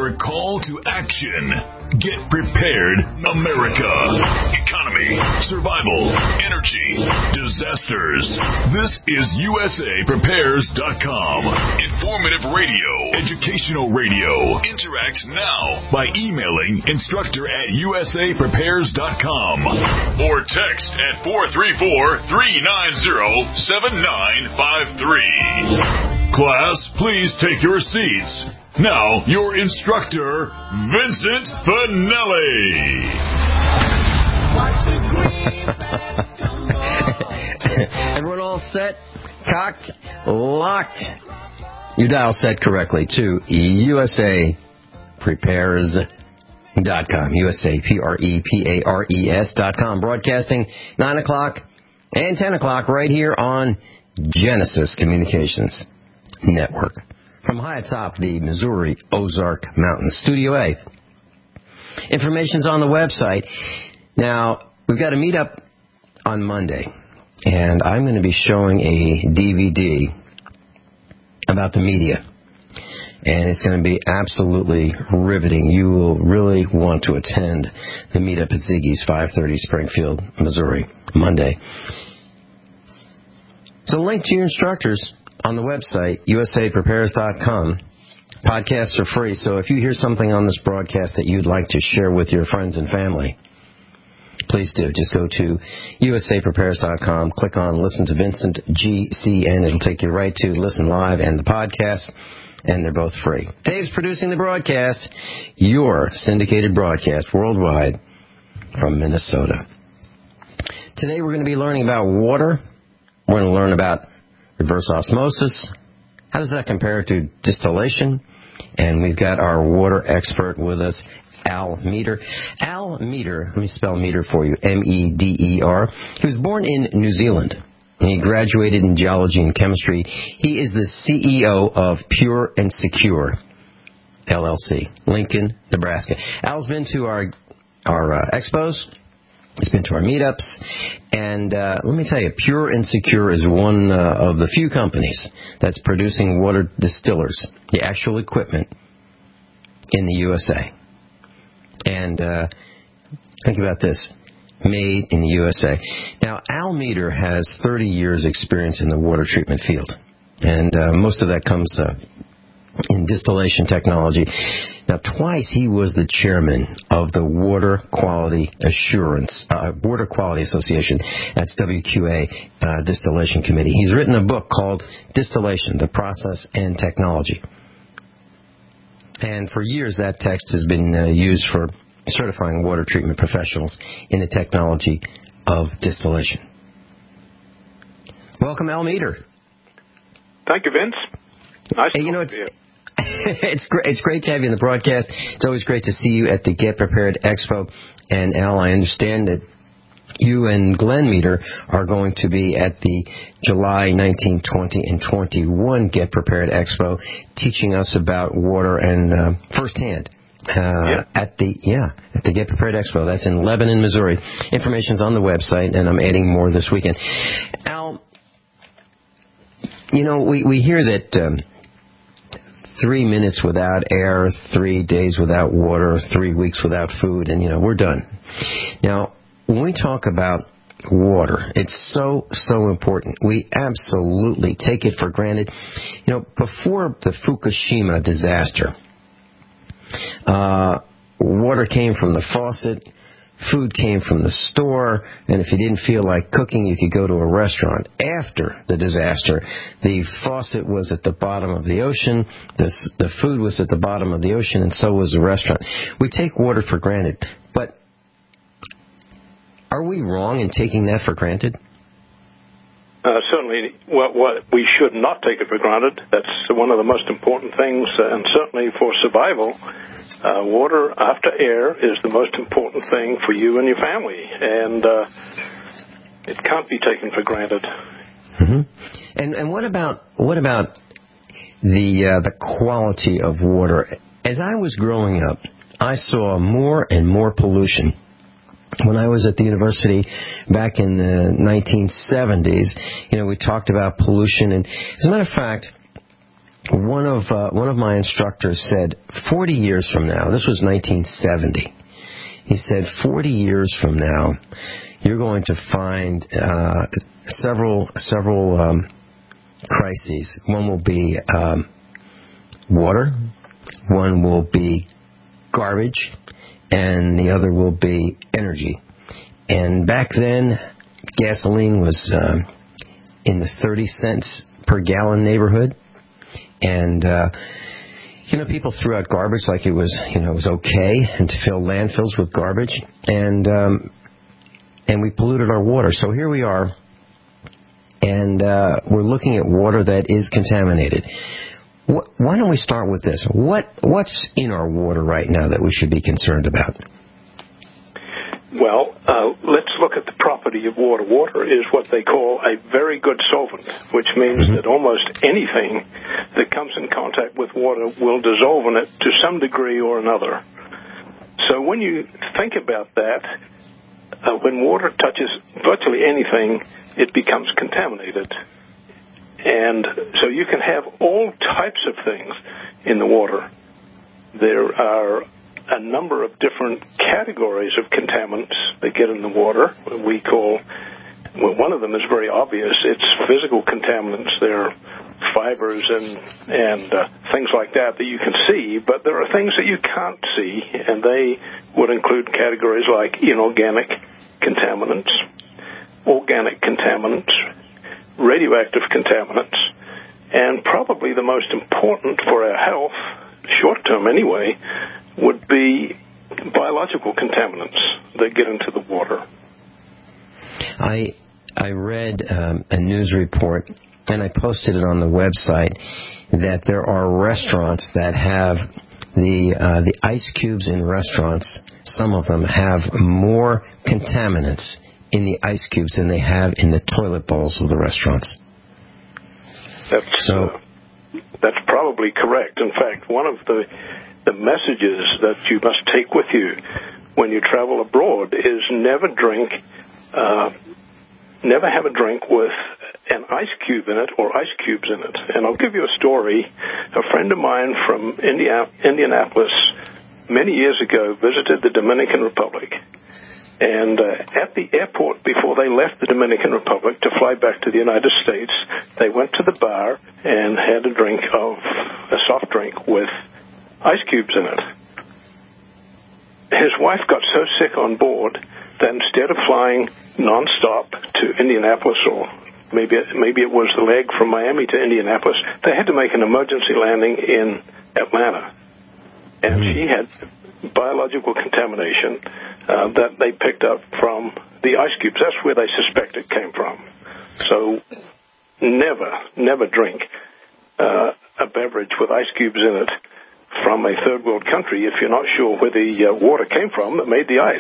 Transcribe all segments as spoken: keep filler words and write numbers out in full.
your call to action. Get prepared, America. Economy, survival, energy, disasters. This is U S A Prepares dot com. Informative radio, educational radio. Interact now by emailing instructor at U S A Prepares dot com or text at four three four, three nine zero, seven nine five three. Class, please take your seats. Now, your instructor, Vincent Finelli. Everyone all set, cocked, locked? You dial set correctly to U S A Prepares dot com. U S A P R E P A R E S dot com. Broadcasting nine o'clock and ten o'clock right here on Genesis Communications Network. From high atop the Missouri Ozark Mountains, Studio A. Information's on the website. Now, we've got a meetup on Monday, and I'm going to be showing a D V D about the media. And it's going to be absolutely riveting. You will really want to attend the meetup at Ziggy's, five thirty Springfield, Missouri, Monday. So link to your instructors on the website, U S A Prepares dot com. Podcasts are free, so if you hear something on this broadcast that you'd like to share with your friends and family, please do. Just go to U S A Prepares dot com, click on Listen to Vincent G C N. It'll take you right to Listen Live and the podcast, and they're both free. Dave's producing the broadcast, your syndicated broadcast worldwide from Minnesota. Today we're going to be learning about water. We're going to learn about reverse osmosis. How does that compare to distillation? And we've got our water expert with us, Al Meter. Al Meter, let me spell Meter for you, M E D E R. He was born in New Zealand. He graduated in geology and chemistry. He is the C E O of Pure and Secure, L L C, Lincoln, Nebraska. Al's been to our, our uh, expos. He's been to our meetups, and uh, let me tell you, Pure and Secure is one uh, of the few companies that's producing water distillers, the actual equipment, in the U S A. And uh, think about this, made in the U S A. Now, Al Meter has thirty years experience in the water treatment field, and uh, most of that comes uh, in distillation technology. Now, twice he was the chairman of the Water Quality Assurance, uh, Water Quality Association. That's W Q A uh, Distillation Committee. He's written a book called Distillation, the Process and Technology. And for years, that text has been uh, used for certifying water treatment professionals in the technology of distillation. Welcome, Al Meter. Thank you, Vince. Nice hey, to you know, talk to you. It's great. It's great to have you in the broadcast. It's always great to see you at the Get Prepared Expo. And Al, I understand that you and Glenn Meter are going to be at the July nineteenth, twentieth, and twenty-first Get Prepared Expo, teaching us about water and uh, firsthand. Uh, yeah. At the yeah at the Get Prepared Expo. That's in Lebanon, Missouri. Information's on the website, and I'm adding more this weekend. Al, you know we we hear that. Um, Three minutes without air, three days without water, three weeks without food, and, you know, we're done. Now, when we talk about water, it's so, so important. We absolutely take it for granted. You know, before the Fukushima disaster, uh, water came from the faucet, food came from the store, and if you didn't feel like cooking, you could go to a restaurant. After the disaster, the faucet was at the bottom of the ocean, the, the food was at the bottom of the ocean, and so was the restaurant. We take water for granted, but are we wrong in taking that for granted? Uh, certainly, what, what we should not take it for granted. That's one of the most important things, uh, and certainly for survival. Uh, water after air is the most important thing for you and your family, and uh, it can't be taken for granted. Mm-hmm. And and what about what about the uh, the quality of water? As I was growing up, I saw more and more pollution. When I was at the university back in the nineteen seventies, you know, we talked about pollution, and as a matter of fact, one of uh, one of my instructors said, forty years from now, this was nineteen seventy, he said, forty years from now, you're going to find uh, several several um, crises. One will be um, water, one will be garbage, and the other will be energy. And back then, gasoline was uh, in the thirty cents per gallon neighborhood. And, uh, you know, people threw out garbage like it was, you know, it was okay, and to fill landfills with garbage. And, um, and we polluted our water. So here we are, and uh, we're looking at water that is contaminated. What, why don't we start with this? What What's in our water right now that we should be concerned about? Well, uh, let's look at the property of water. Water is what they call a very good solvent, which means mm-hmm. that almost anything that comes in contact with water will dissolve in it to some degree or another. So when you think about that, uh, when water touches virtually anything, it becomes contaminated. And so you can have all types of things in the water. There are a number of different categories of contaminants that get in the water. We call, well, one of them is very obvious. It's physical contaminants. They're fibers and and uh, things like that that you can see, but there are things that you can't see, and they would include categories like inorganic contaminants, organic contaminants, radioactive contaminants, and probably the most important for our health, short term anyway, would be biological contaminants that get into the water. I I read um, a news report, and I posted it on the website, that there are restaurants that have the uh, the ice cubes in restaurants. Some of them have more contaminants in the ice cubes than they have in the toilet bowls of the restaurants. That's so. Uh, that's probably correct. In fact, one of the the messages that you must take with you when you travel abroad is never drink, uh, never have a drink with an ice cube in it or ice cubes in it. And I'll give you a story. A friend of mine from India, Indianapolis many years ago visited the Dominican Republic. And uh, at the airport, before they left the Dominican Republic to fly back to the United States, they went to the bar and had a drink of a soft drink with ice cubes in it. His wife got so sick on board that instead of flying nonstop to Indianapolis, or maybe maybe it was the leg from Miami to Indianapolis, they had to make an emergency landing in Atlanta. And she had biological contamination uh, that they picked up from the ice cubes. That's where they suspect it came from. So never, never drink uh, a beverage with ice cubes in it from a third world country if you're not sure where the uh, water came from that made the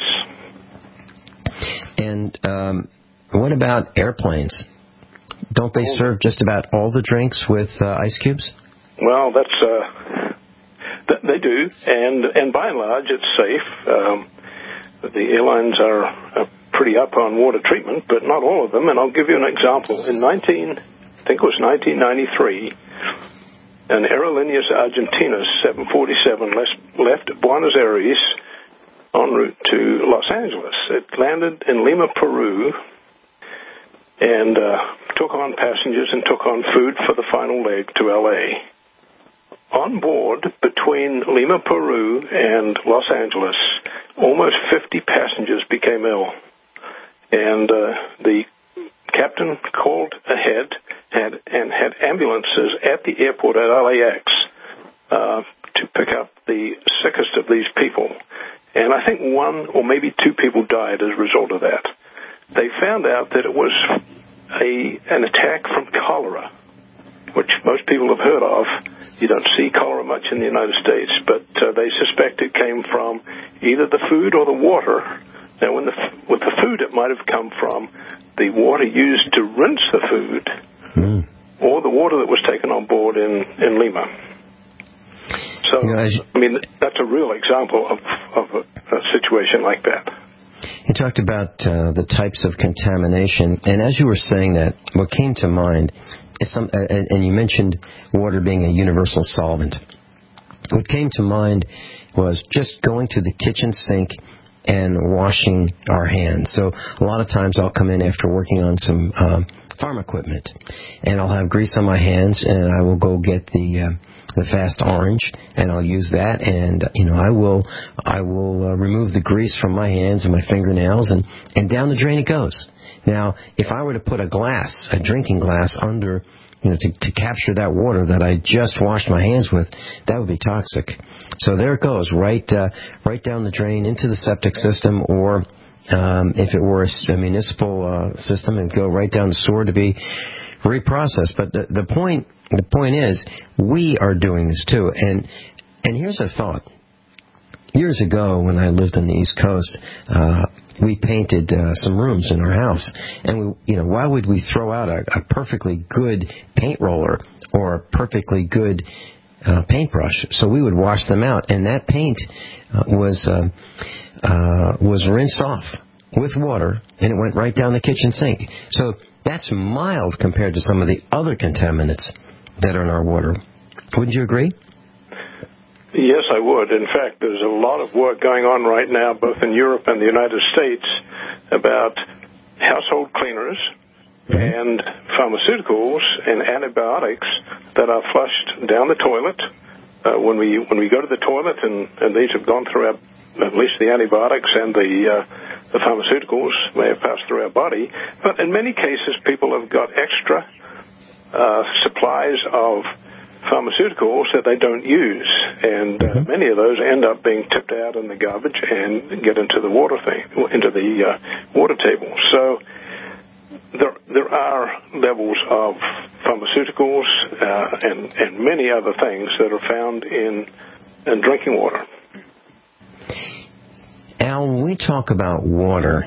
ice. And um, what about airplanes? Don't they serve just about all the drinks with uh, ice cubes? Well, that's uh, th- they do, and and by and large, it's safe. Um, the airlines are, are pretty up on water treatment, but not all of them. And I'll give you an example. In nineteen, I think it was nineteen ninety-three, an Aerolíneas Argentinas seven forty-seven left Buenos Aires en route to Los Angeles. It landed in Lima, Peru, and uh, took on passengers and took on food for the final leg to L A. On board, between Lima, Peru, and Los Angeles, almost fifty passengers became ill. And uh, the captain called ahead had, and had ambulances at the airport at L A X uh, to pick up the sickest of these people. And I think one or maybe two people died as a result of that. They found out that it was a an attack from cholera, which most people have heard of. You don't see cholera much in the United States, but uh, they suspect it came from either the food or the water. Now, when the, with the food, it might have come from the water used to rinse the food, mm. or the water that was taken on board in, in Lima. So, you know, you, I mean, that's a real example of, of a, a situation like that. You talked about uh, the types of contamination, and as you were saying that, what came to mind some, and, and you mentioned water being a universal solvent. What came to mind was just going to the kitchen sink and washing our hands. So a lot of times I'll come in after working on some um, farm equipment, and I'll have grease on my hands, and I will go get the uh, the Fast Orange, and I'll use that, and you know I will I will uh, remove the grease from my hands and my fingernails, and and down the drain it goes. Now, if I were to put a glass, a drinking glass, under, you know, to, to capture that water that I just washed my hands with, that would be toxic. So there it goes, right, uh, right down the drain into the septic system, or um, if it were a, a municipal uh, system, it'd go right down the sewer to be reprocessed. But the, the point, the point is, we are doing this too. And and here's a thought. Years ago, when I lived on the East Coast, uh, we painted uh, some rooms in our house, and we, you know, why would we throw out a, a perfectly good paint roller or a perfectly good uh, paintbrush? So we would wash them out, and that paint uh, was uh, uh, was rinsed off with water, and it went right down the kitchen sink. So that's mild compared to some of the other contaminants that are in our water. Wouldn't you agree? Yes, I would. In fact, there's a lot of work going on right now, both in Europe and the United States, about household cleaners mm-hmm. and pharmaceuticals and antibiotics that are flushed down the toilet. Uh, when we when we go to the toilet, and, and these have gone through our, at least the antibiotics and the uh, the pharmaceuticals may have passed through our body. But in many cases, people have got extra uh, supplies of pharmaceuticals that they don't use, and uh, mm-hmm. many of those end up being tipped out in the garbage and get into the water thing, into the uh, water table. So there there are levels of pharmaceuticals uh, and and many other things that are found in in drinking water. Al, when we talk about water,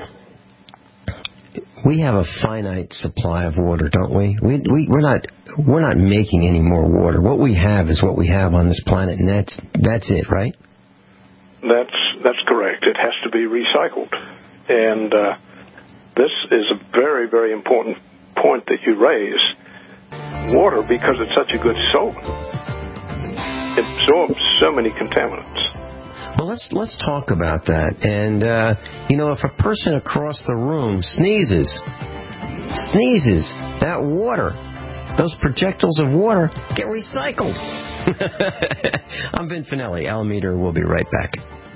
we have a finite supply of water, don't we? We, we we're not we're not making any more water. What we have is what we have on this planet, and that's that's it, right? That's that's correct. It has to be recycled, and uh, this is a very very important point that you raise. Water, because it's such a good solvent, it absorbs so many contaminants. Well, let's let's talk about that. And, uh, you know, if a person across the room sneezes, sneezes, that water, those projectiles of water get recycled. I'm Vin Finelli. Al Meter will be right back.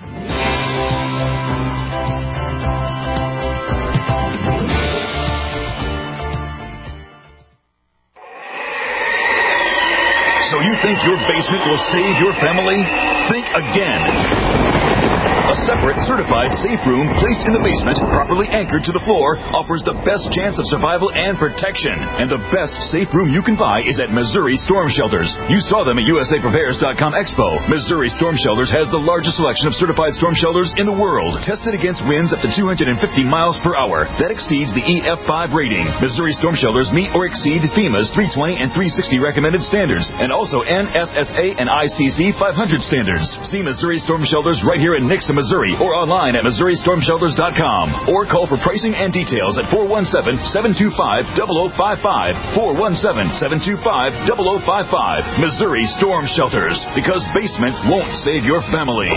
So you think your basement will save your family? Think again. A separate, certified safe room placed in the basement, properly anchored to the floor, offers the best chance of survival and protection. And the best safe room you can buy is at Missouri Storm Shelters. You saw them at U S A Prepares dot com Expo. Missouri Storm Shelters has the largest selection of certified storm shelters in the world, tested against winds up to two hundred fifty miles per hour. That exceeds the E F five rating. Missouri Storm Shelters meet or exceed FEMA's three twenty and three sixty recommended standards, and also N S S A and I C C five hundred standards. See Missouri Storm Shelters right here in Nixa, Missouri, or online at Missouri Storm Shelters dot com, or call for pricing and details at four one seven, seven two five, zero zero five five, four one seven, seven two five, zero zero five five. Missouri Storm Shelters, because basements won't save your family.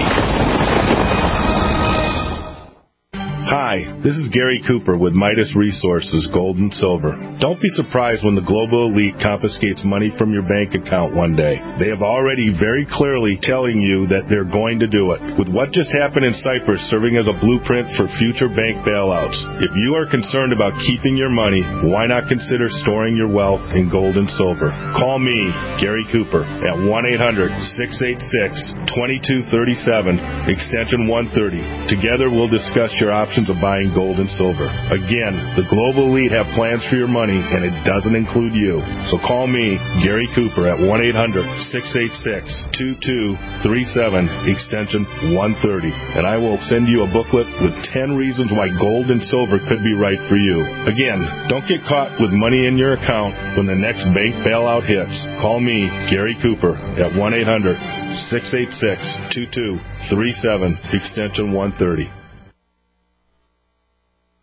Hi, this is Gary Cooper with Midas Resources, Gold and Silver. Don't be surprised when the global elite confiscates money from your bank account one day. They have already very clearly telling you that they're going to do it. With what just happened in Cyprus serving as a blueprint for future bank bailouts, if you are concerned about keeping your money, why not consider storing your wealth in gold and silver? Call me, Gary Cooper, at one eight hundred, six eight six, two two three seven, extension one thirty. Together we'll discuss your options of buying gold and silver. Again, the global elite have plans for your money, and it doesn't include you. So call me, Gary Cooper, at one eight hundred, six eight six, two two three seven, extension one thirty, and I will send you a booklet with ten reasons why gold and silver could be right for you. Again, don't get caught with money in your account when the next bank bailout hits. Call me, Gary Cooper, at one eight hundred, six eight six, two two three seven, extension one thirty.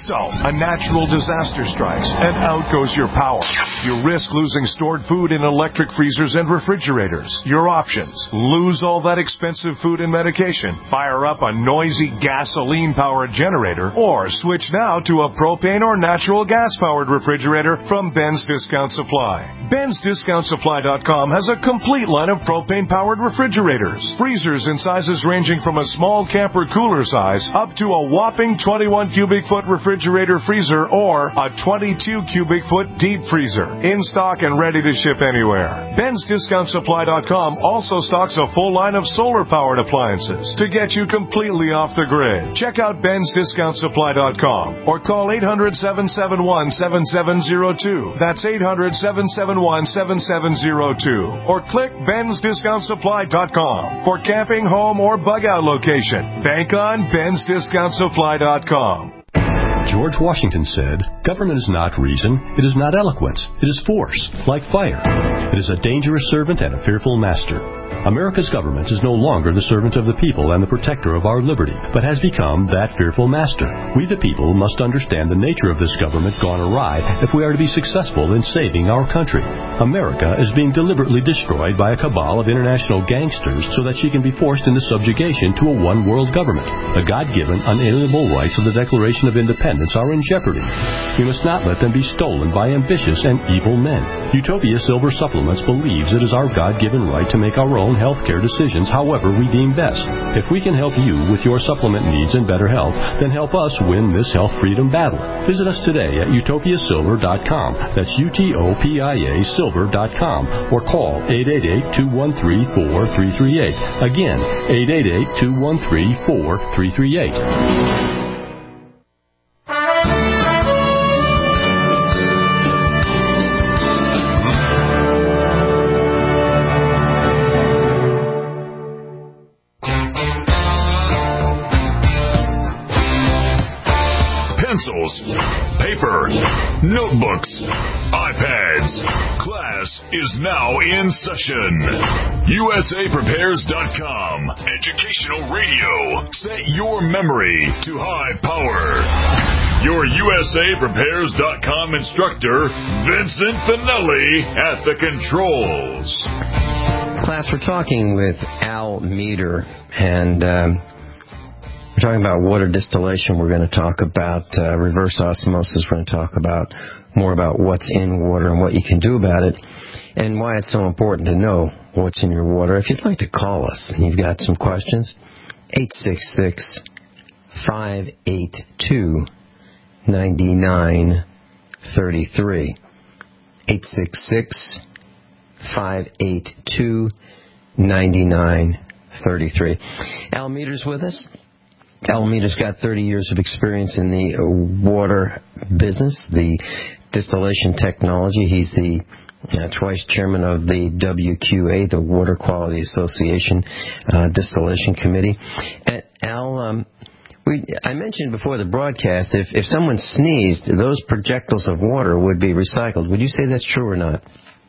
So, a natural disaster strikes, and out goes your power. You risk losing stored food in electric freezers and refrigerators. Your options: lose all that expensive food and medication, fire up a noisy gasoline-powered generator, or switch now to a propane or natural gas-powered refrigerator from Ben's Discount Supply. Ben's Discount Supply dot com has a complete line of propane-powered refrigerators. Freezers in sizes ranging from a small camper cooler size up to a whopping twenty-one cubic foot refrigerator freezer or a twenty-two cubic foot deep freezer. In stock and ready to ship anywhere. Ben's Discount Supply dot com also stocks a full line of solar-powered appliances to get you completely off the grid. Check out Ben's Discount Supply dot com or call eight hundred, seven seven one, seven seven zero two. That's eight hundred, seven seven one, seven seven zero two. Or click Ben's Discount Supply dot com for camping, home, or bug-out location. Bank on Ben's Discount Supply dot com. George Washington said, "Government is not reason, it is not eloquence, it is force, like fire. It is a dangerous servant and a fearful master." America's government is no longer the servant of the people and the protector of our liberty, but has become that fearful master. We the people must understand the nature of this government gone awry if we are to be successful in saving our country. America is being deliberately destroyed by a cabal of international gangsters so that she can be forced into subjugation to a one-world government. The God-given, unalienable rights of the Declaration of Independence are in jeopardy. We must not let them be stolen by ambitious and evil men. Utopia Silver Supplements believes it is our God-given right to make our own health care decisions however we deem best. If we can help you with your supplement needs and better health, then help us win this health freedom battle. Visit us today at utopia silver dot com. That's U T O P I A silver dot com. Or call eight eight eight, two one three, four three three eight. Again, eight eight eight, two one three, four three three eight. Pencils, paper, notebooks, iPads. Class is now in session. U S A Prepares dot com. Educational radio. Set your memory to high power. Your U S A Prepares dot com instructor, Vincent Finelli, at the controls. Class, we're talking with Al Meter, and um, we're talking about water distillation. We're going to talk about uh, reverse osmosis. We're going to talk about more about what's in water and what you can do about it, and why it's so important to know what's in your water. If you'd like to call us and you've got some questions, eight six six, five eight two, nine nine three three. eight six six, five eight two, nine nine three three. Al Meter's with us. Al Meter's got thirty years of experience in the water business, the distillation technology. He's the uh, twice chairman of the W Q A, the Water Quality Association uh, Distillation Committee. And Al, um, we, I mentioned before the broadcast, if, if someone sneezed, those projectiles of water would be recycled. Would you say that's true or not?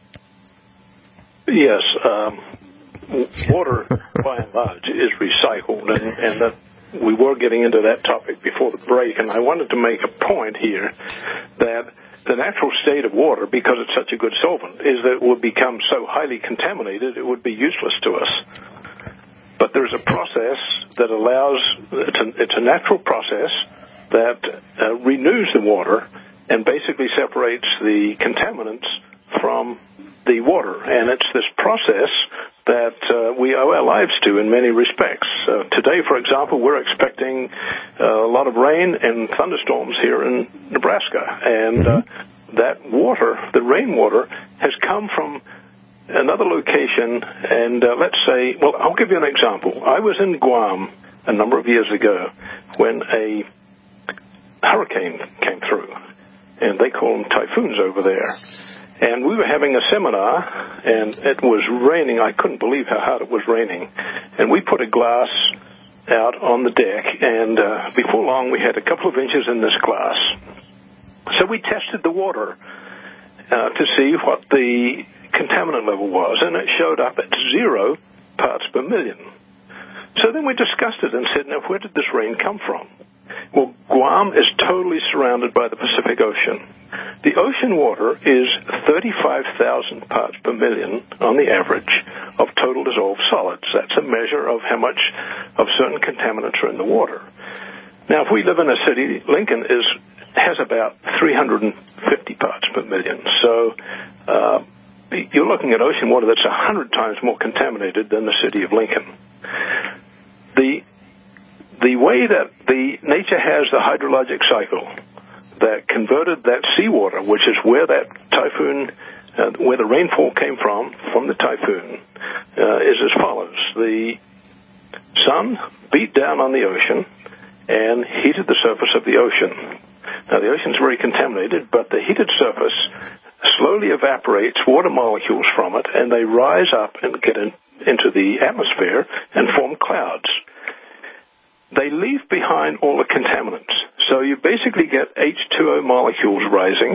Yes. Um, water, by and large, is recycled, and, and that we were getting into that topic before the break, and I wanted to make a point here that the natural state of water, because it's such a good solvent, is that it would become so highly contaminated it would be useless to us. But there's a process that allows, it's a, it's a natural process that uh, renews the water and basically separates the contaminants from the water. And it's this process that uh, we owe our lives to in many respects. Uh, today, for example, we're expecting uh, a lot of rain and thunderstorms here in Nebraska. And uh, that water, the rainwater, has come from another location. And uh, let's say, well, I'll give you an example. I was in Guam a number of years ago when a hurricane came through. And they call them typhoons over there. And we were having a seminar, and it was raining. I couldn't believe how hard it was raining. And we put a glass out on the deck, and uh, before long we had a couple of inches in this glass. So we tested the water uh, to see what the contaminant level was, and it showed up at zero parts per million. So then we discussed it and said, now, where did this rain come from? Well, Guam is totally surrounded by the Pacific Ocean. The ocean water is thirty-five thousand parts per million on the average of total dissolved solids. That's a measure of how much of certain contaminants are in the water. Now, if we live in a city, Lincoln is has about three hundred fifty parts per million. So uh, you're looking at ocean water that's one hundred times more contaminated than the city of Lincoln. The the way that the nature has the hydrologic cycle that converted that seawater, which is where that typhoon, uh, where the rainfall came from, from the typhoon, uh, is as follows. The sun beat down on the ocean and heated the surface of the ocean. Now, the ocean's very contaminated, but the heated surface slowly evaporates water molecules from it, and they rise up and get in, into the atmosphere and form clouds. They leave behind all the contaminants. So you basically get H two O molecules rising.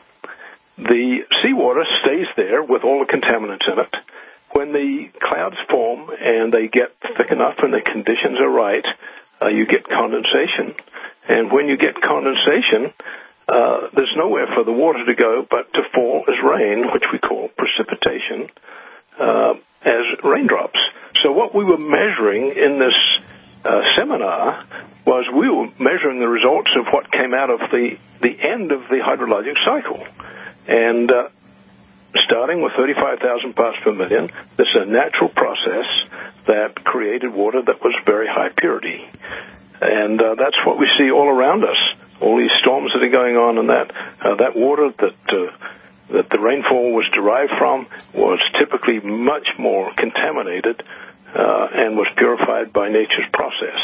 The seawater stays there with all the contaminants in it. When the clouds form and they get thick enough and the conditions are right, uh, you get condensation. And when you get condensation, uh, there's nowhere for the water to go but to fall as rain, which we call precipitation, uh, as raindrops. So what we were measuring in this Uh, seminar was we were measuring the results of what came out of the, the end of the hydrologic cycle. And uh, starting with thirty-five thousand parts per million, this is a natural process that created water that was very high purity. And uh, that's what we see all around us, all these storms that are going on, and that, uh, that water that, uh, that the rainfall was derived from was typically much more contaminated Uh, and was purified by nature's process.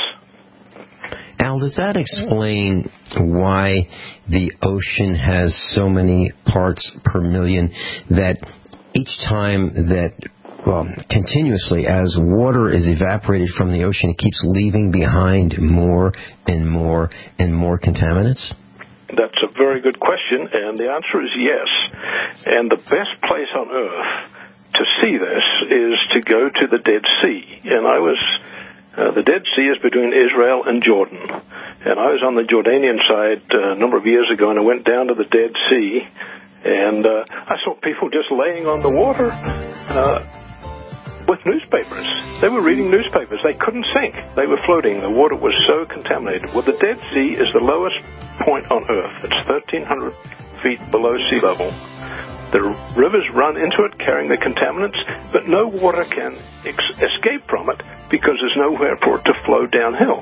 Al, does that explain why the ocean has so many parts per million, that each time that, well, continuously as water is evaporated from the ocean, it keeps leaving behind more and more and more contaminants? That's a very good question, and the answer is yes. And the best place on Earth to see this is to go to the Dead Sea. And I was, uh, the Dead Sea is between Israel and Jordan. And I was on the Jordanian side uh, a number of years ago, and I went down to the Dead Sea, and uh, I saw people just laying on the water uh, with newspapers. They were reading newspapers. They couldn't sink. They were floating. The water was so contaminated. Well, the Dead Sea is the lowest point on Earth. It's thirteen hundred feet below sea level. The rivers run into it carrying the contaminants, but no water can ex- escape from it because there's nowhere for it to flow downhill.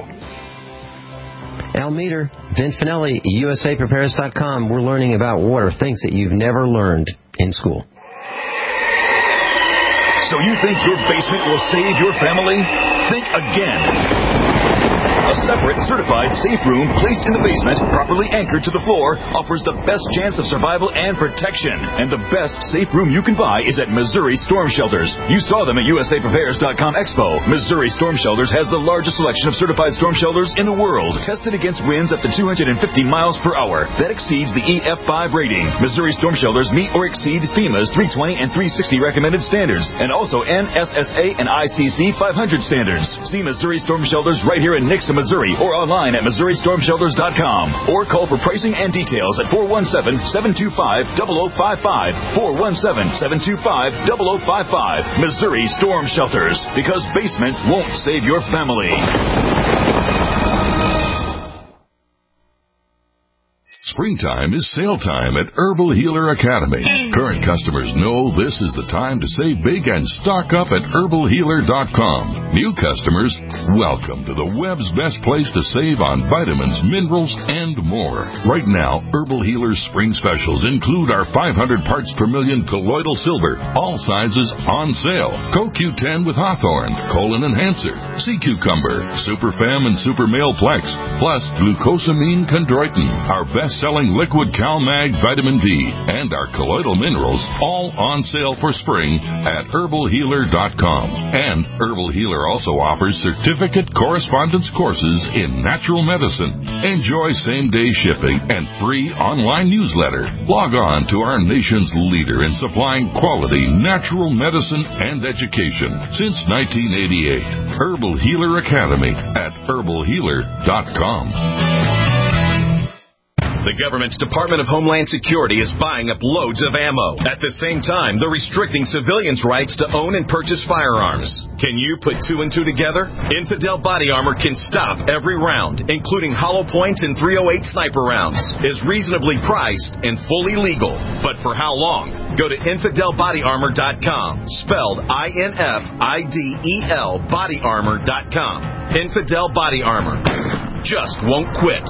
Al Meter, Vin Finelli, U S A Prepares dot com. We're learning about water, things that you've never learned in school. So you think your basement will save your family? Think again. A separate, certified safe room placed in the basement, properly anchored to the floor, offers the best chance of survival and protection. And the best safe room you can buy is at Missouri Storm Shelters. You saw them at U S A Prepares dot com Expo. Missouri Storm Shelters has the largest selection of certified storm shelters in the world, tested against winds up to two hundred fifty miles per hour. That exceeds the E F five rating. Missouri Storm Shelters meet or exceed FEMA's three twenty and three sixty recommended standards, and also N S S A and I C C five hundred standards. See Missouri Storm Shelters right here in Nixa, Missouri, or online at Missouri Storm Shelters dot com, or call for pricing and details at four one seven, seven two five, zero zero five five, four one seven, seven two five, zero zero five five. Missouri Storm Shelters, because basements won't save your family. Springtime is sale time at Herbal Healer Academy. Current customers know this is the time to save big and stock up at herbal healer dot com. New customers, welcome to the web's best place to save on vitamins, minerals, and more. Right now, Herbal Healer's spring specials include our five hundred parts per million colloidal silver, all sizes on sale. Co Q ten with Hawthorne, Colon Enhancer, Sea Cucumber, Super Fem and Super Male Plex, plus Glucosamine Chondroitin, our best best-selling liquid CalMag Vitamin D and our colloidal minerals, all on sale for spring at herbal healer dot com. And Herbal Healer also offers certificate correspondence courses in natural medicine. Enjoy same-day shipping and free online newsletter. Log on to our nation's leader in supplying quality natural medicine and education since nineteen eighty-eight. Herbal Healer Academy at herbal healer dot com. The government's Department of Homeland Security is buying up loads of ammo. At the same time, they're restricting civilians' rights to own and purchase firearms. Can you put two and two together? Infidel Body Armor can stop every round, including hollow points and three oh eight sniper rounds, is reasonably priced and fully legal. But for how long? Go to infidel body armor dot com, spelled I N F I D E L body armor dot com. Infidel Body Armor. Just won't quit.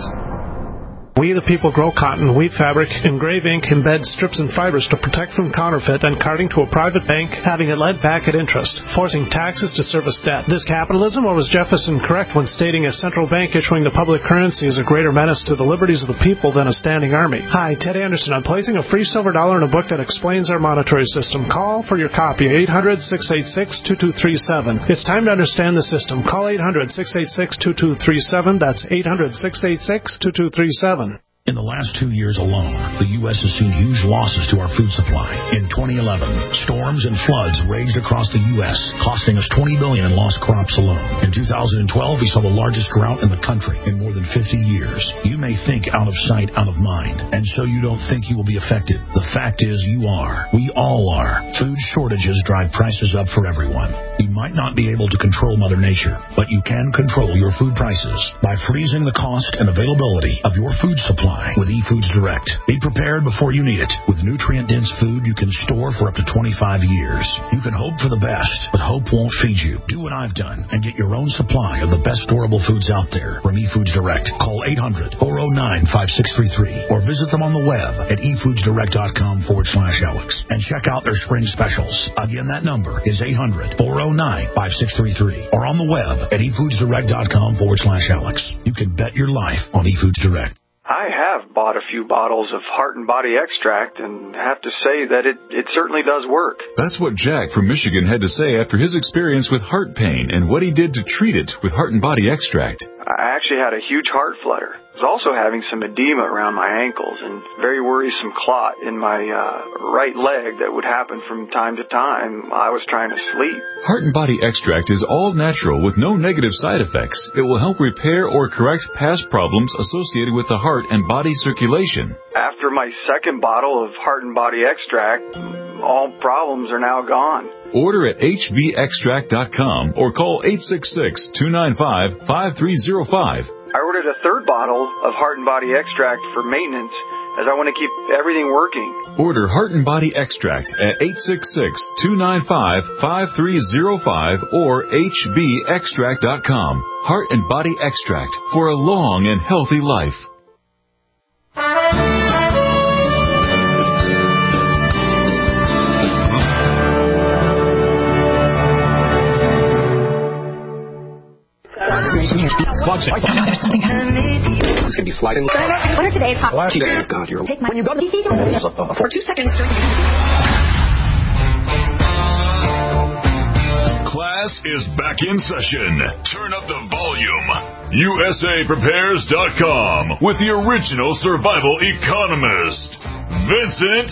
We the people grow cotton, weave fabric, engrave ink, embed strips and fibers to protect from counterfeit and carting to a private bank, having it lent back at interest, forcing taxes to service debt. This capitalism, or was Jefferson correct when stating a central bank issuing the public currency is a greater menace to the liberties of the people than a standing army? Hi, Ted Anderson. I'm placing a free silver dollar in a book that explains our monetary system. Call for your copy, eight hundred, six eight six, two two three seven. It's time to understand the system. Call eight hundred, six eight six, two two three seven. That's eight hundred, six eight six, two two three seven. In the last two years alone, the U S has seen huge losses to our food supply. In twenty eleven, storms and floods raged across the U S, costing us twenty billion dollars in lost crops alone. In two thousand twelve, we saw the largest drought in the country in more than fifty years. You may think out of sight, out of mind, and so you don't think you will be affected. The fact is you are. We all are. Food shortages drive prices up for everyone. You might not be able to control Mother Nature, but you can control your food prices by freezing the cost and availability of your food supply with eFoods Direct. Be prepared before you need it. With nutrient-dense food you can store for up to twenty-five years. You can hope for the best, but hope won't feed you. Do what I've done and get your own supply of the best storable foods out there from eFoods Direct. Call eight hundred, four oh nine, five six three three or visit them on the web at efoodsdirect.com forward slash Alex and check out their spring specials. Again, that number is eight hundred, four oh nine, five six three three or on the web at efoodsdirect.com forward slash Alex. You can bet your life on eFoods Direct. I have bought a few bottles of Heart and Body Extract and have to say that it, it certainly does work. That's what Jack from Michigan had to say after his experience with heart pain and what he did to treat it with Heart and Body Extract. I actually had a huge heart flutter. I was also having some edema around my ankles and very worrisome clot in my uh, right leg that would happen from time to time. I was trying to sleep. Heart and Body Extract is all natural with no negative side effects. It will help repair or correct past problems associated with the heart and body circulation. After my second bottle of Heart and Body Extract, all problems are now gone. Order at h b extract dot com or call eight six six, two nine five, five three zero five. I ordered a third bottle of Heart and Body Extract for maintenance as I want to keep everything working. Order Heart and Body Extract at eight six six, two nine five, five three zero five or h b extract dot com. Heart and Body Extract for a long and healthy life. It's going to be sliding. What are today's hot? Oh, God, you're take my when you go to the P C for two seconds. Class is back in session. Turn up the volume. U S A Prepares dot com with the original survival economist, Vincent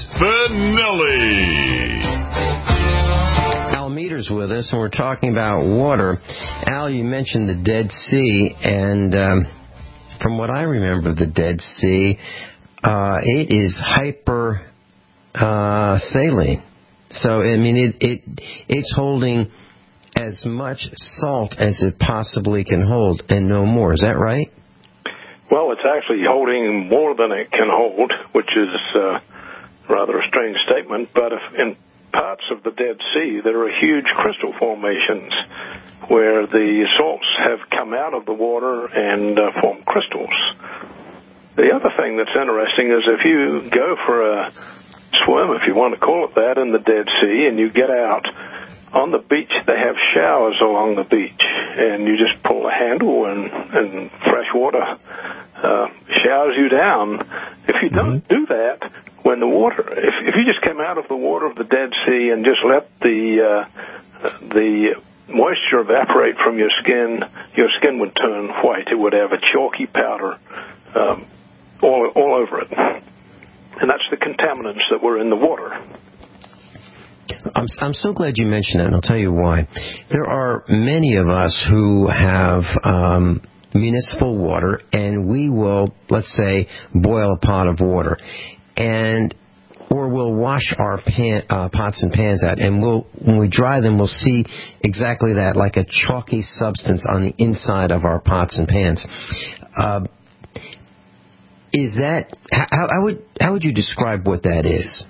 Finelli. Al Meter's with us, and we're talking about water. Al, you mentioned the Dead Sea, and um, from what I remember of the Dead Sea, uh, it is hyper uh, saline. So, I mean, it, it it's holding as much salt as it possibly can hold, and no more. Is that right? Well, it's actually holding more than it can hold, which is uh, rather a strange statement, but if in parts of the Dead Sea, there are huge crystal formations where the salts have come out of the water and uh, formed crystals. The other thing that's interesting is if you go for a swim, if you want to call it that, in the Dead Sea, and you get out on the beach, they have showers along the beach, and you just pull a handle and, and fresh water uh, showers you down. If you don't do that, when the water, if, if you just came out of the water of the Dead Sea and just let the uh, the moisture evaporate from your skin, your skin would turn white. It would have a chalky powder um, all all over it, and that's the contaminants that were in the water. I'm, I'm so glad you mentioned that, and I'll tell you why. There are many of us who have um, municipal water, and we will, let's say, boil a pot of water, and or we'll wash our pan, uh, pots and pans out, and we'll when we dry them, we'll see exactly that, like a chalky substance on the inside of our pots and pans. Uh, is that how, how would how would you describe what that is?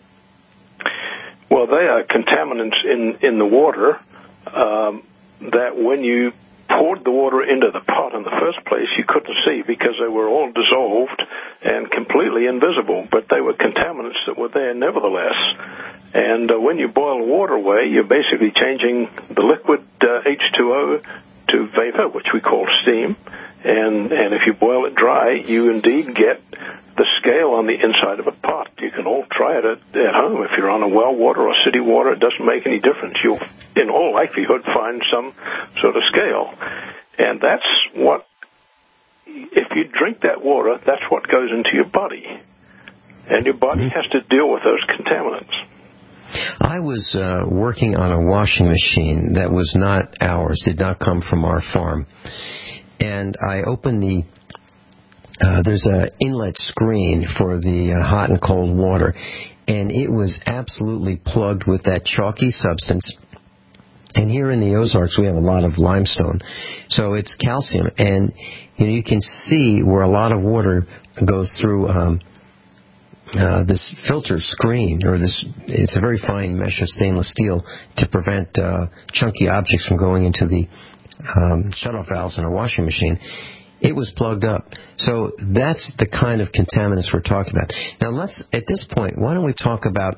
Well, they are contaminants in, in the water um, that when you poured the water into the pot in the first place, you couldn't see because they were all dissolved and completely invisible, but they were contaminants that were there nevertheless. And uh, when you boil water away, you're basically changing the liquid uh, H two O to vapor, which we call steam. And, and if you boil it dry, you indeed get the scale on the inside of a pot. You can all try it at, at home. If you're on a well water or city water, it doesn't make any difference. You'll, in all likelihood, find some sort of scale. And that's what, if you drink that water, that's what goes into your body. And your body has to deal with those contaminants. I was uh, working on a washing machine that was not ours, did not come from our farm. And I opened the, uh, there's an inlet screen for the uh, hot and cold water, and it was absolutely plugged with that chalky substance. And here in the Ozarks, we have a lot of limestone, so it's calcium. And you know, you can see where a lot of water goes through um, uh, this filter screen, or this, it's a very fine mesh of stainless steel to prevent uh, chunky objects from going into the Um, shut-off valves in a washing machine. It was plugged up. So that's the kind of contaminants we're talking about. Now, let's, at this point, why don't we talk about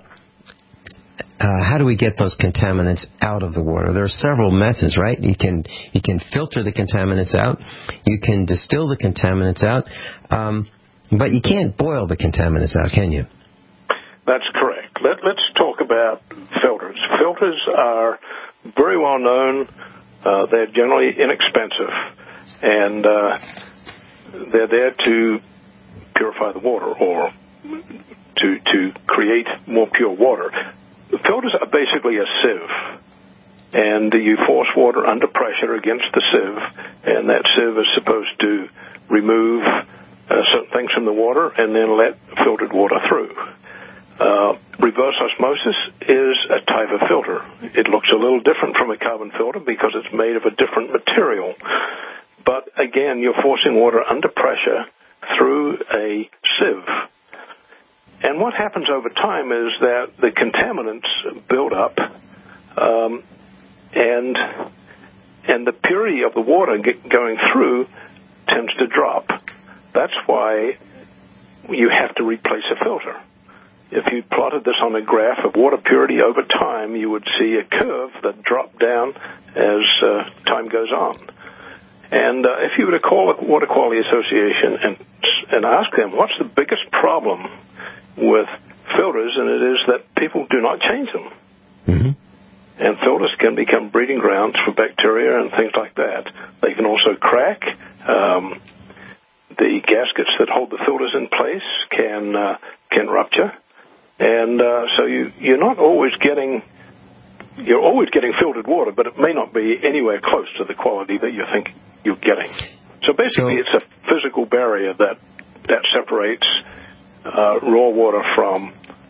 uh, how do we get those contaminants out of the water? There are several methods, right? You can you can filter the contaminants out. You can distill the contaminants out. Um, but you can't boil the contaminants out, can you? That's correct. Let, let's talk about filters. Filters are very well known. Uh, they're generally inexpensive, and uh, they're there to purify the water or to to create more pure water. The filters are basically a sieve, and you force water under pressure against the sieve, and that sieve is supposed to remove uh, certain things from the water and then let filtered water through. Uh, reverse osmosis is a type of filter. It looks a little different from a carbon filter because it's made of a different material. But again, you're forcing water under pressure through a sieve. And what happens over time is that the contaminants build up, um, and and the purity of the water get going through tends to drop. That's why you have to replace a filter. If you plotted this on a graph of water purity over time, you would see a curve that dropped down as uh, time goes on. And uh, if you were to call the Water Quality Association and and ask them, what's the biggest problem with filters, and it is that people do not change them. Mm-hmm. And filters can become breeding grounds for bacteria and things like that. They can also crack. Um, the gaskets that hold the filters in place can uh, can rupture. And uh, so you, you're not always getting, you're always getting filtered water, but it may not be anywhere close to the quality that you think you're getting. So basically so, it's a physical barrier that, that separates uh, raw water from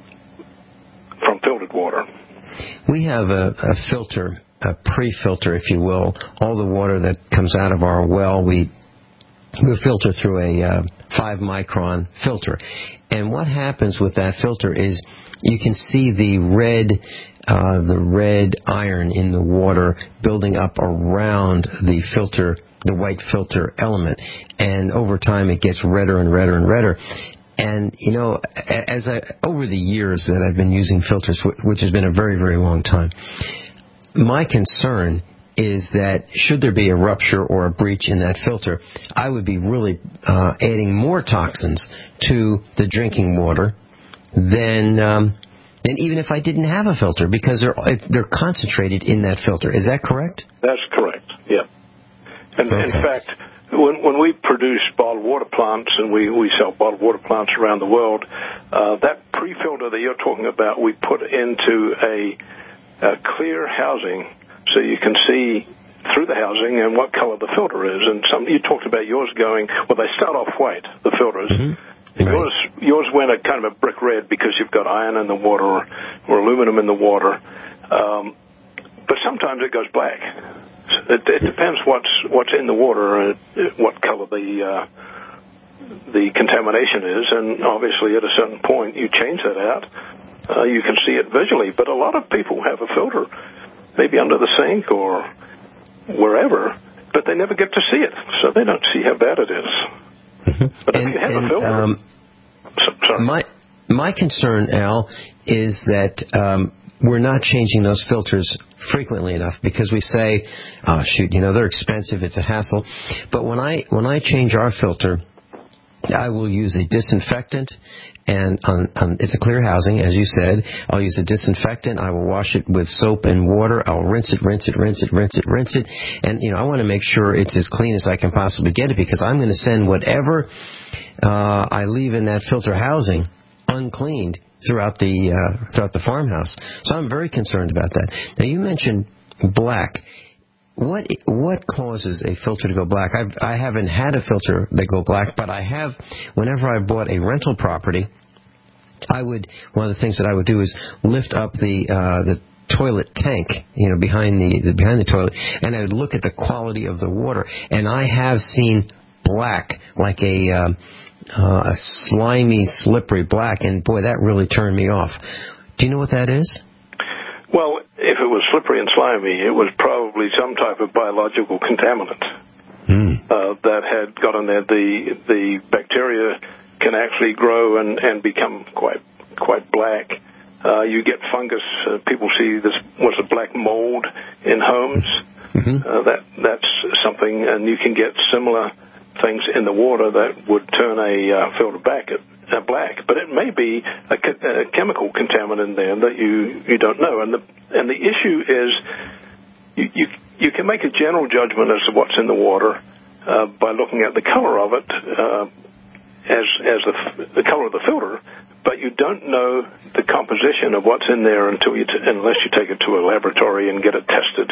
from filtered water. We have a, a filter, a pre-filter, if you will. All the water that comes out of our well, we we filter through a uh, five micron filter. And what happens with that filter is you can see the red, uh, the red iron in the water building up around the filter, the white filter element. And over time it gets redder and redder and redder. And, you know, as I, over the years that I've been using filters, which has been a very, very long time, my concern is that should there be a rupture or a breach in that filter, I would be really uh, adding more toxins to the drinking water than um, than even if I didn't have a filter, because they're they're concentrated in that filter. Is that correct? That's correct. Yeah. And okay. in fact, when when we produce bottled water plants, and we, we sell bottled water plants around the world, uh, that pre-filter that you're talking about, we put into a, a clear housing so you can see through the housing and what color the filter is. And some you talked about yours going, well, they start off white, the filters. Mm-hmm. Right. Yours, yours went a kind of a brick red because you've got iron in the water or, or aluminum in the water. Um, but sometimes it goes black. It, it depends what's what's in the water, uh, what color the uh, the contamination is, and obviously at a certain point you change that out. Uh, you can see it visually, but a lot of people have a filter, maybe under the sink or wherever, but they never get to see it, so they don't see how bad it is. Mm-hmm. But and, if you have and, a filter, um, so, sorry. my my concern, Al, is that um, we're not changing those filters frequently enough, because we say, oh, shoot, you know, they're expensive, it's a hassle. But when I when I change our filter, I will use a disinfectant, and on, on, it's a clear housing, as you said. I'll use a disinfectant. I will wash it with soap and water. I'll rinse it, rinse it, rinse it, rinse it, rinse it. And, you know, I want to make sure it's as clean as I can possibly get it, because I'm going to send whatever uh, I leave in that filter housing uncleaned throughout the uh, throughout the farmhouse. So I'm very concerned about that. Now, you mentioned black. What what causes a filter to go black? I've, I haven't had a filter that go black, but I have. Whenever I bought a rental property, I would one of the things that I would do is lift up the uh, the toilet tank, you know, behind the, the behind the toilet, and I would look at the quality of the water, and I have seen black, like a uh, uh, a slimy, slippery black, and boy, that really turned me off. Do you know what that is? Well, if it was slippery and slimy, it was probably some type of biological contaminant mm. uh, that had got in there. The the bacteria can actually grow and, and become quite quite black. Uh, you get fungus. Uh, people see this was a black mold in homes. Mm-hmm. Uh, that that's something, and you can get similar things in the water that would turn a uh, filter back at Uh, black, but it may be a, a chemical contaminant in there that you, you don't know. And the and the issue is you, you you can make a general judgment as to what's in the water uh, by looking at the color of it uh, as as the, the color of the filter, but you don't know the composition of what's in there until you t- unless you take it to a laboratory and get it tested.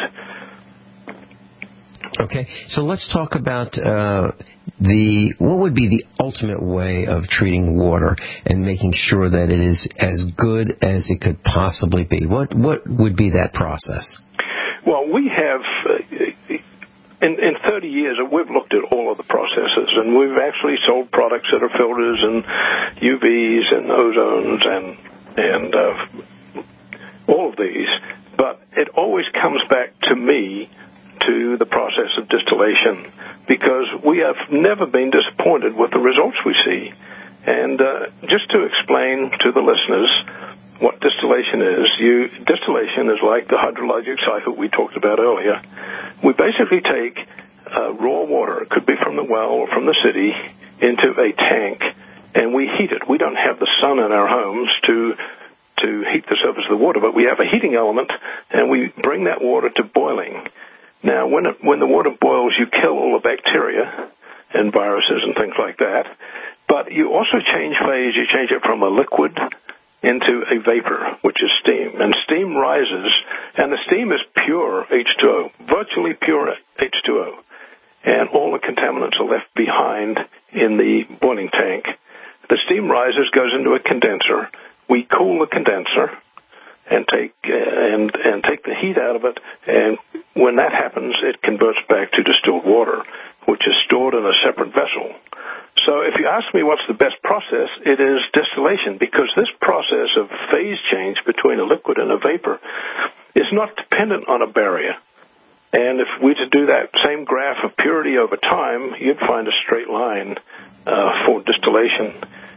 Okay, so let's talk about uh, the what would be the ultimate way of treating water and making sure that it is as good as it could possibly be. What what would be that process? Well, we have uh, in, in thirty years we've looked at all of the processes, and we've actually sold products that are filters and U Vs and ozones and and uh, all of these. But it always comes back to me. To the process of distillation, because we have never been disappointed with the results we see. And uh, just to explain to the listeners what distillation is, you, distillation is like the hydrologic cycle we talked about earlier. We basically take uh, raw water, it could be from the well or from the city, into a tank, and we heat it. We don't have the sun in our homes to to heat the surface of the water, but we have a heating element, and we bring that water to boiling. Now, when it, when the water boils, you kill all the bacteria and viruses and things like that. But you also change phase. You change it from a liquid into a vapor, which is steam. And steam rises, and the steam is pure H two O, virtually pure H two O. And all the contaminants are left behind in the boiling tank. The steam rises, goes into a condenser. We cool the condenser and take uh, and and take the heat out of it, and when that happens, it converts back to distilled water, which is stored in a separate vessel. So if you ask me what's the best process, it is distillation, because this process of phase change between a liquid and a vapor is not dependent on a barrier. And if we were to do that same graph of purity over time, you'd find a straight line uh, for distillation.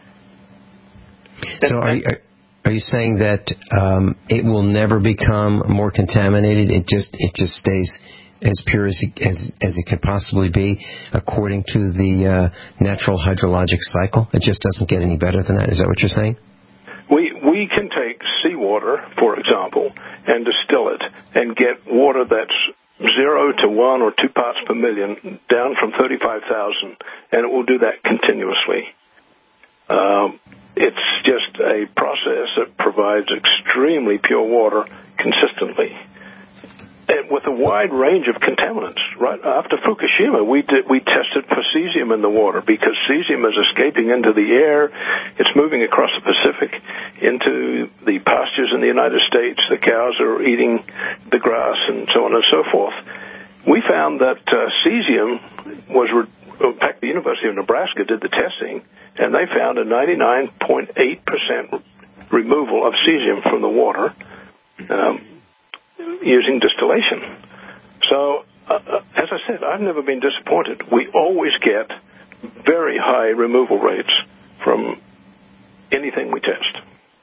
So are you... Are- Are you saying that um, it will never become more contaminated? It just it just stays as pure as it, as, as it could possibly be according to the uh, natural hydrologic cycle? It just doesn't get any better than that? Is that what you're saying? We we can take seawater, for example, and distill it and get water that's zero to one or two parts per million down from thirty-five thousand, and it will do that continuously. Um, it's just a process that provides extremely pure water consistently, and with a wide range of contaminants. Right after Fukushima, we did, we tested for cesium in the water because cesium is escaping into the air. It's moving across the Pacific into the pastures in the United States. The cows are eating the grass and so on and so forth. We found that uh, cesium was, re- in fact, the University of Nebraska did the testing, and they found a ninety-nine point eight percent removal of cesium from the water um, using distillation. So, uh, as I said, I've never been disappointed. We always get very high removal rates from anything we test.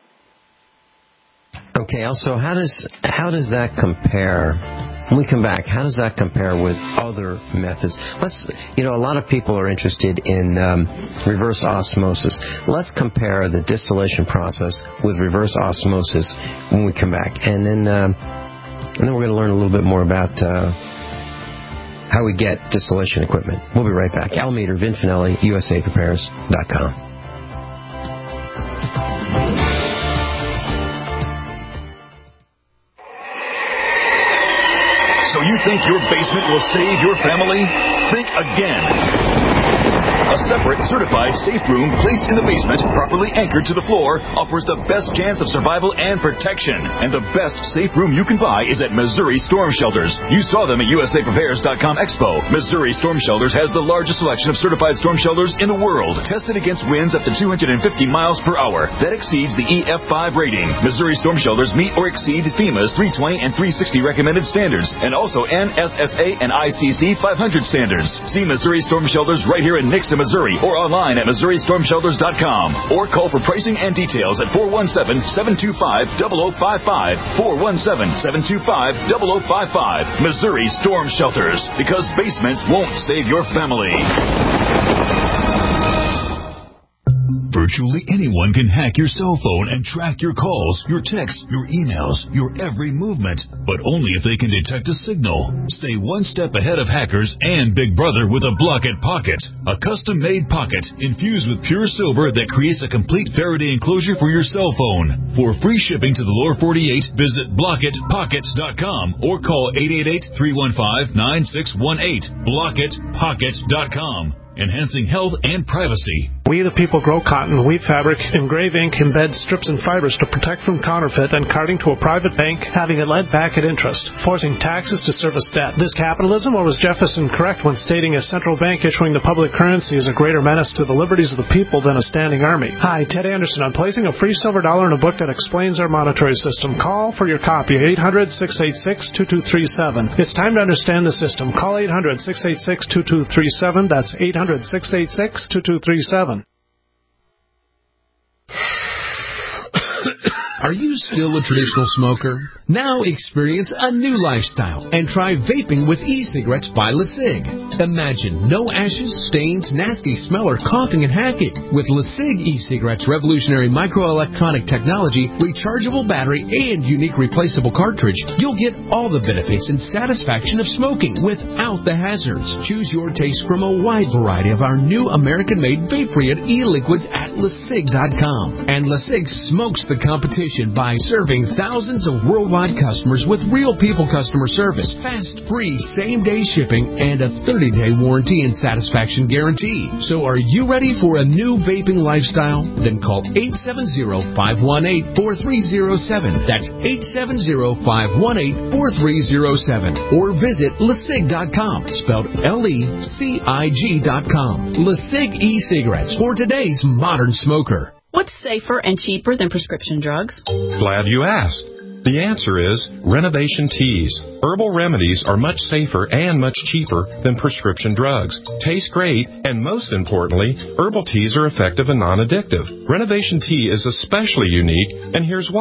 Okay, also, how does how does that compare? When we come back, how does that compare with other methods? Let's, you know, a lot of people are interested in um, reverse osmosis. Let's compare the distillation process with reverse osmosis when we come back, and then um, and then we're going to learn a little bit more about uh, how we get distillation equipment. We'll be right back. Al Meter, Vin Finelli, U S A Prepares dot com. So you think your basement will save your family? Think again. A separate, certified safe room placed in the basement, properly anchored to the floor, offers the best chance of survival and protection. And the best safe room you can buy is at Missouri Storm Shelters. You saw them at U S A Prepares dot com Expo. Missouri Storm Shelters has the largest selection of certified storm shelters in the world, tested against winds up to two hundred fifty miles per hour. That exceeds the E F five rating. Missouri Storm Shelters meet or exceed FEMA's three twenty and three sixty recommended standards, and also N S S A and I C C five hundred standards. See Missouri Storm Shelters right here in Nixon, Missouri, or online at Missouri Storm Shelters dot com, or call for pricing and details at four one seven, seven two five, zero zero five five, four one seven, seven two five, zero zero five five. Missouri Storm Shelters, because basements won't save your family. Virtually anyone can hack your cell phone and track your calls, your texts, your emails, your every movement, but only if they can detect a signal. Stay one step ahead of hackers and Big Brother with a Blockit Pocket, a custom-made pocket infused with pure silver that creates a complete Faraday enclosure for your cell phone. For free shipping to the lower forty-eight, visit Blockit Pocket dot com or call eight eight eight, three one five, nine six one eight. Blockit Pocket dot com. Enhancing health and privacy. We the people grow cotton, weave fabric, engrave ink, embed strips and fibers to protect from counterfeit and carting to a private bank, having it led back at interest, forcing taxes to service debt. This capitalism, or was Jefferson correct when stating a central bank issuing the public currency is a greater menace to the liberties of the people than a standing army? Hi, Ted Anderson. I'm placing a free silver dollar in a book that explains our monetary system. Call for your copy, eight hundred, six eight six, two two three seven. It's time to understand the system. Call eight hundred, six eight six, two two three seven. That's eight hundred, six eight six, two two three seven. Are you still a traditional smoker? Now experience a new lifestyle and try vaping with e-cigarettes by LeSig. Imagine no ashes, stains, nasty smell, or coughing and hacking. With LeSig e-cigarettes' revolutionary microelectronic technology, rechargeable battery, and unique replaceable cartridge, you'll get all the benefits and satisfaction of smoking without the hazards. Choose your taste from a wide variety of our new American-made vape-free e-liquids at LeSig dot com. And LeSig smokes the competition by serving thousands of worldwide customers with real people customer service, fast, free, same-day shipping, and a thirty-day warranty and satisfaction guarantee. So are you ready for a new vaping lifestyle? Then call eight seven zero, five one eight, four three zero seven. That's eight seven zero, five one eight, four three zero seven. Or visit LeSig dot com, spelled L E C I G dot com. LeSig e-cigarettes for today's modern smoker. What's safer and cheaper than prescription drugs? Glad you asked. The answer is Renovation Teas. Herbal remedies are much safer and much cheaper than prescription drugs. Taste great, and most importantly, herbal teas are effective and non-addictive. Renovation Tea is especially unique, and here's why.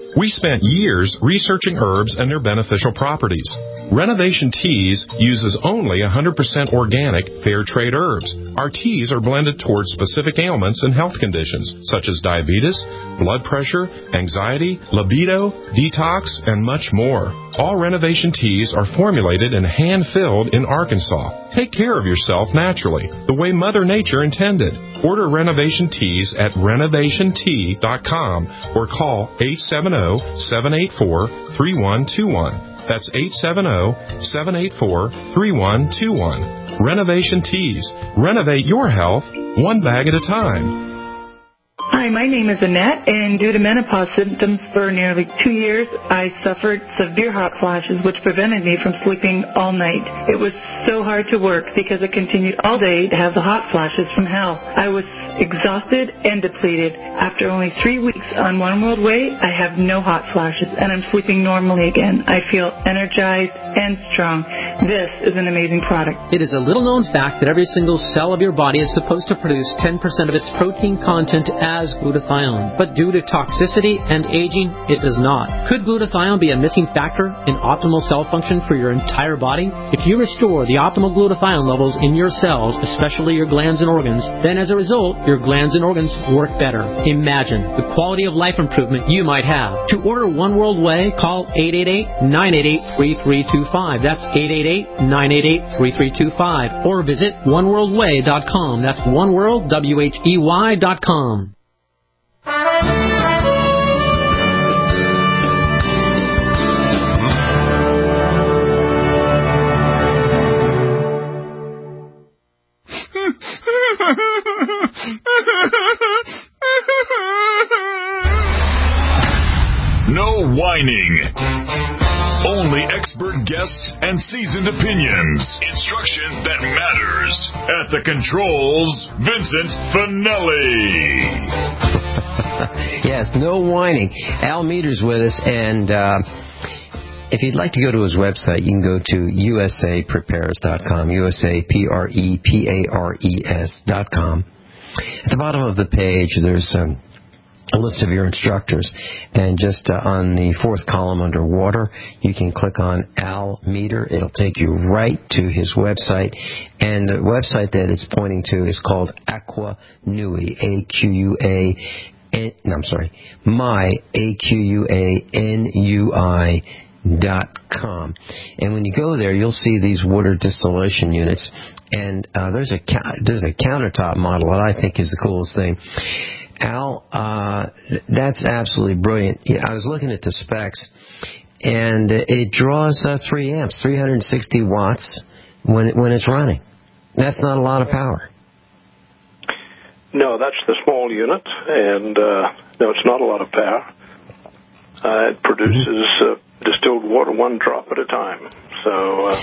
We spent years researching herbs and their beneficial properties. Renovation Teas uses only one hundred percent organic, fair trade herbs. Our teas are blended towards specific ailments and health conditions, such as diabetes, blood pressure, anxiety, libido, detox, and much more. All Renovation Teas are formulated and hand-filled in Arkansas. Take care of yourself naturally, the way Mother Nature intended. Order Renovation Teas at renovation tea dot com or call eight seven zero, seven eight four, three one two one. That's eight seven zero, seven eight four, three one two one. Renovation Teas. Renovate your health one bag at a time. Hi, my name is Annette, and due to menopause symptoms for nearly two years, I suffered severe hot flashes, which prevented me from sleeping all night. It was so hard to work because I continued all day to have the hot flashes from hell. I was exhausted and depleted. After only three weeks on One World Way, I have no hot flashes, and I'm sleeping normally again. I feel energized and strong. This is an amazing product. It is a little-known fact that every single cell of your body is supposed to produce ten percent of its protein content as glutathione, but due to toxicity and aging, it does not. Could glutathione be a missing factor in optimal cell function for your entire body? If you restore the optimal glutathione levels in your cells, especially your glands and organs, then as a result, your glands and organs work better. Imagine the quality of life improvement you might have. To order One World Way, call eight eight eight, nine eight eight, three three two five. That's eight eight eight, nine eight eight, three three two five. Or visit one world way dot com. That's oneworld, W H E Y dot com. No whining. Only expert guests and seasoned opinions. Instruction that matters. At the controls, Vincent Finelli. Yes, no whining. Al Meter's with us, and uh, if you'd like to go to his website, you can go to U S A prepares dot com, U S A P R E P A R E S dot com. At the bottom of the page, there's um, a list of your instructors, and just uh, on the fourth column under water, you can click on Al Meter. It'll take you right to his website, and the website that it's pointing to is called Aqua Nui, A Q U A N, no, I'm sorry, my, A Q U A N U I dot com. And when you go there, you'll see these water distillation units, and uh, there's a there's a countertop model that I think is the coolest thing. Al, uh, that's absolutely brilliant. Yeah, I was looking at the specs, and it draws uh, three amps, three hundred sixty watts when when it's running. That's not a lot of power. No, that's the small unit, and uh, no, it's not a lot of power. Uh, it produces uh, distilled water one drop at a time. So. Uh,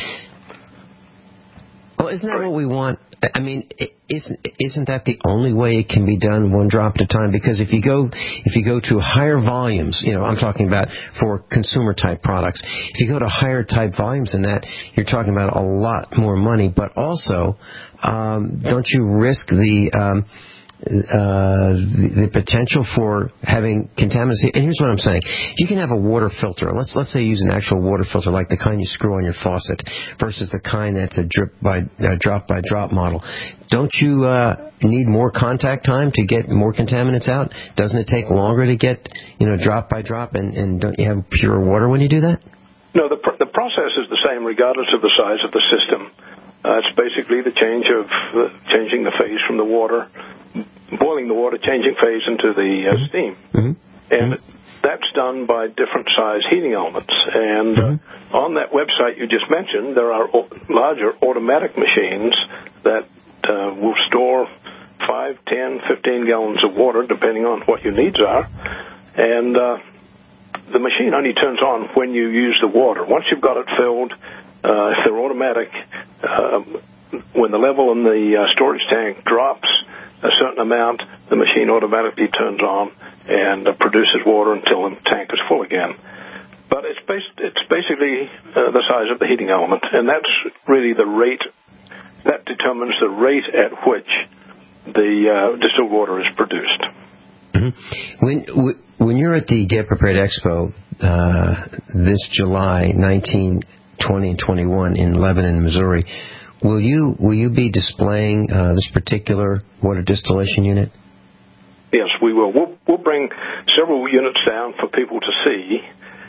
well, isn't that what we want? I mean, isn't isn't that the only way it can be done, one drop at a time? Because if you go if you go to higher volumes, you know, I'm talking about for consumer type products. If you go to higher type volumes than that, you're talking about a lot more money. But also, um, don't you risk the um, uh, the, the potential for having contaminants? And here's what I'm saying: you can have a water filter. Let's let's say you use an actual water filter, like the kind you screw on your faucet, versus the kind that's a drip by uh, drop by drop model. Don't you uh, need more contact time to get more contaminants out? Doesn't it take longer to get, you know, drop by drop, and, and don't you have pure water when you do that? No, the pr- the process is the same regardless of the size of the system. Uh, it's basically the change of uh, changing the phase from the water, boiling the water, changing phase into the uh, mm-hmm. steam. Mm-hmm. And mm-hmm. that's done by different size heating elements. And mm-hmm. uh, on that website you just mentioned, there are o- larger automatic machines that uh, will store five, ten, fifteen gallons of water, depending on what your needs are. And uh, the machine only turns on when you use the water. Once you've got it filled, uh, if they're automatic, uh, when the level in the uh, storage tank drops a certain amount, the machine automatically turns on and uh, produces water until the tank is full again. But it's based, it's basically uh, the size of the heating element, and that's really the rate that determines the rate at which the uh, distilled water is produced. Mm-hmm. When when you're at the Get Prepared Expo uh, this July nineteenth, twentieth, and twenty-first in Lebanon, Missouri, will you will you be displaying uh, this particular water distillation unit? Yes, we will. We'll, we'll bring several units down for people to see,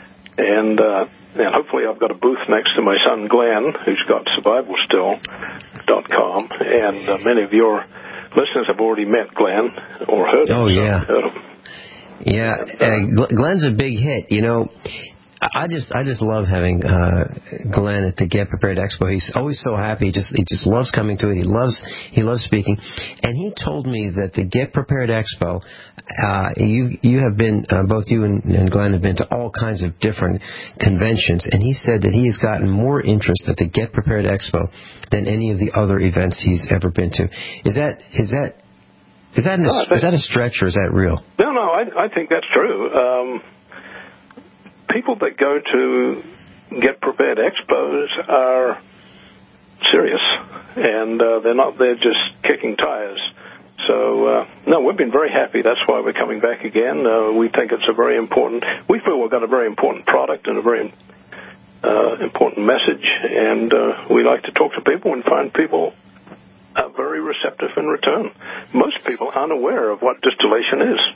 and uh, and hopefully I've got a booth next to my son Glenn, who's got survival still dot com, and uh, many of your listeners have already met Glenn or heard oh, him. Oh, yeah. Heard him. Yeah, uh, Glenn's a big hit. You know, I just I just love having uh, Glenn at the Get Prepared Expo. He's always so happy. He just he just loves coming to it. He loves he loves speaking. And he told me that the Get Prepared Expo, uh, you you have been uh, both you and, and Glenn have been to all kinds of different conventions. And he said that he has gotten more interest at the Get Prepared Expo than any of the other events he's ever been to. Is that is that is that No, a, is that a stretch or is that real? No, no, I, I think that's true. Um, people that go to Get Prepared Expos are serious, and uh, they're not there just kicking tires. So, uh, no, we've been very happy. That's why we're coming back again. Uh, we think it's a very important, we feel we've got a very important product and a very uh, important message, and uh, we like to talk to people and find people are very receptive in return. Most people aren't aware of what distillation is.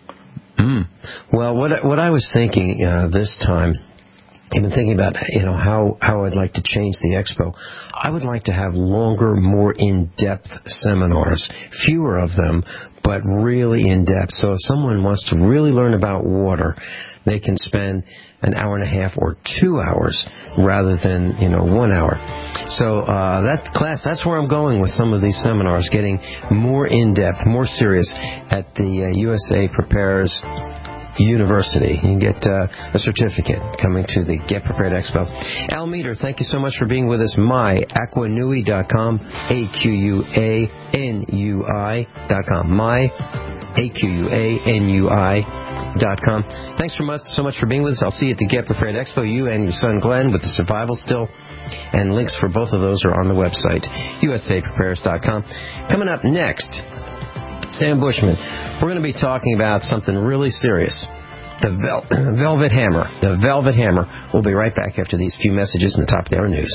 Mm. Well, what what I was thinking uh, this time, I've been thinking about you know how, how I'd like to change the expo. I would like to have longer, more in-depth seminars, fewer of them, but really in-depth. So if someone wants to really learn about water, they can spend an hour and a half or two hours rather than, you know, one hour. So uh, that class, that's where I'm going with some of these seminars, getting more in-depth, more serious at the uh, U S A Prepares University. You can get uh, a certificate coming to the Get Prepared Expo. Al Meter, thank you so much for being with us. my aquanui dot com, A Q U A N U I dot com. My A Q U A N U I dot com. Thanks so much, so much for being with us. I'll see you at the Get Prepared Expo, you and your son Glenn with the Survival Still. And links for both of those are on the website, U S A Prepares dot com. Coming up next, Sam Bushman. We're going to be talking about something really serious. The vel- Velvet Hammer. The Velvet Hammer. We'll be right back after these few messages in the top of the hour news.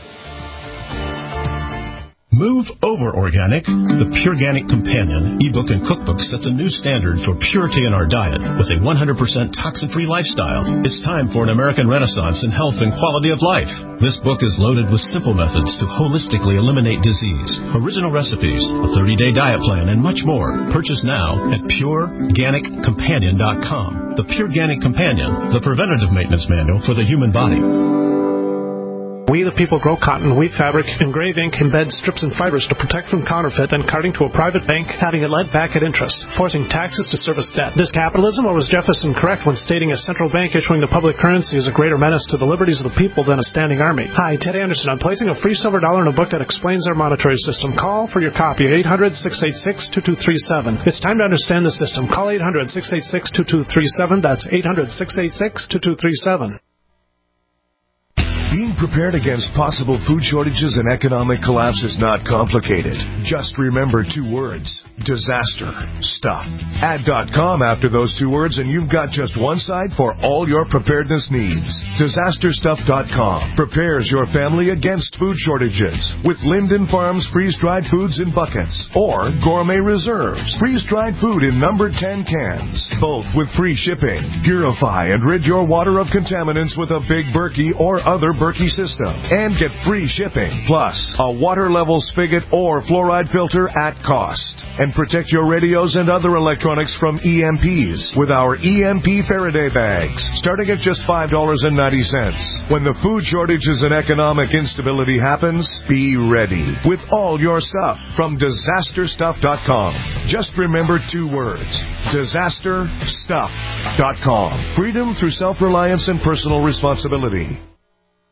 Move over organic. The Pureganic Companion ebook and cookbook sets a new standard for purity in our diet with a one hundred percent toxin-free lifestyle. It's time for an American renaissance in health and quality of life. This book is loaded with simple methods to holistically eliminate disease, original recipes, a thirty-day diet plan, and much more. Purchase now at pure ganic companion dot com. The Pureganic Companion, the preventative maintenance manual for the human body. We the people grow cotton, weave fabric, engrave ink, embed strips and fibers to protect from counterfeit and carting to a private bank, having it lent back at interest, forcing taxes to service debt. This capitalism, or was Jefferson correct when stating a central bank issuing the public currency is a greater menace to the liberties of the people than a standing army? Hi, Ted Anderson. I'm placing a free silver dollar in a book that explains our monetary system. Call for your copy at eight hundred, six eight six, two two three seven. It's time to understand the system. Call eight hundred, six eight six, two two three seven. That's eight hundred, six eight six, two two three seven. Being prepared against possible food shortages and economic collapse is not complicated. Just remember two words: disaster stuff. Add .com after those two words and you've got just one site for all your preparedness needs. disaster stuff dot com prepares your family against food shortages with Linden Farms freeze-dried foods in buckets or Gourmet Reserves freeze-dried food in number ten cans, both with free shipping. Purify and rid your water of contaminants with a Big Berkey or other Berkey system and get free shipping, plus a water level spigot or fluoride filter at cost. And protect your radios and other electronics from E M Ps with our E M P Faraday bags, starting at just five dollars and ninety cents. When the food shortages and economic instability happens, be ready with all your stuff from disaster stuff dot com. Just remember two words: disaster stuff dot com. Freedom through self-reliance and personal responsibility.